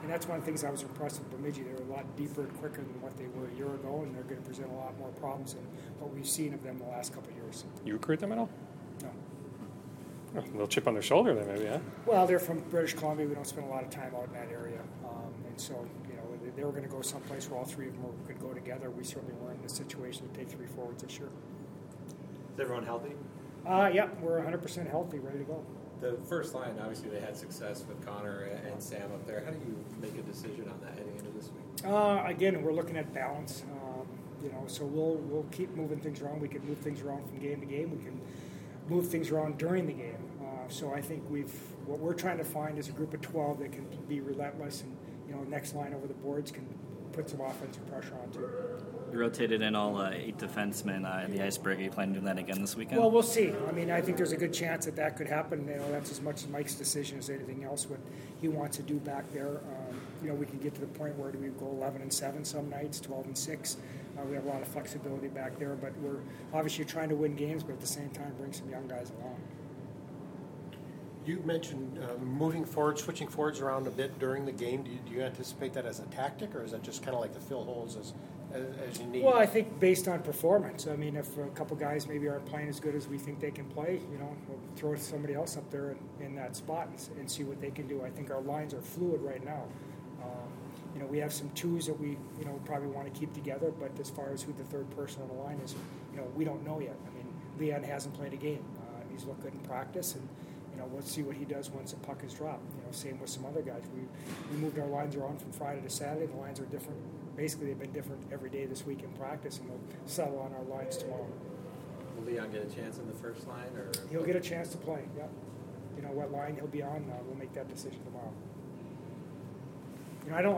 And that's one of the things I was impressed with Bemidji. They were a lot deeper and quicker than what they were a year ago, and they're going to present a lot more problems than what we've seen of them the last couple of years. You recruit them at all? No. Oh, a little chip on their shoulder then, maybe, huh? Well, they're from British Columbia. We don't spend a lot of time out in that area. And so, they were going to go someplace where all three of them could go together. We certainly weren't in a situation to take three forwards this year. Is everyone healthy? Yeah, we're 100% healthy, ready to go. The first line, obviously, they had success with Connor and Sam up there. How do you make a decision on that heading into this week? Again, we're looking at balance. So we'll keep moving things around. We can move things around from game to game. We can move things around during the game. So I think what we're trying to find is a group of 12 that can be relentless, and next line over the boards can put some offensive pressure onto. You rotated in all 8 defensemen at the Iceberg. Are you planning to do that again this weekend? Well, we'll see. I mean, I think there's a good chance that could happen. That's as much Mike's decision as anything else, what he wants to do back there. We can get to the point where we go 11-7 some nights, 12-6. We have a lot of flexibility back there, but we're obviously trying to win games, but at the same time bring some young guys along. You mentioned moving forward, switching forwards around a bit during the game. Do you anticipate that as a tactic, or is that just kind of like to fill holes as you need? Well, I think based on performance. I mean, if a couple guys maybe aren't playing as good as we think they can play, we'll throw somebody else up there in that spot and see what they can do. I think our lines are fluid right now. We have some twos that we probably want to keep together, but as far as who the third person on the line is, we don't know yet. I mean, Leon hasn't played a game. He's looked good in practice, and we'll see what he does once the puck is dropped. Same with some other guys. We moved our lines around from Friday to Saturday. The lines are different. Basically, they've been different every day this week in practice, and we'll settle on our lines tomorrow. Will Leon get a chance in the first line, or he'll get a chance to play? Yep. What line he'll be on, we'll make that decision tomorrow. I don't